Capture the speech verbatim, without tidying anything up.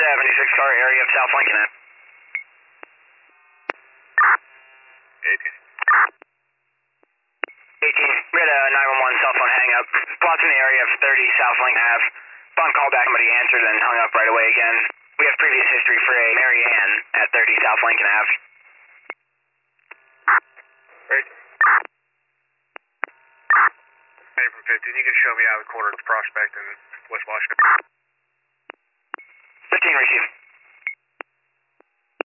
seventy-six car area of South Lincoln Ave. eighteen. eighteen, we had a nine one one cell phone hang up. Plots in the area of thirty South Lincoln Ave. Upon call back, somebody answered and hung up right away again. We have previous history for a Mary Ann at thirty South Lincoln Ave. Right. Name from fifteen, you can show me out of the corner of the Prospect in West Washington. fifteen, receive.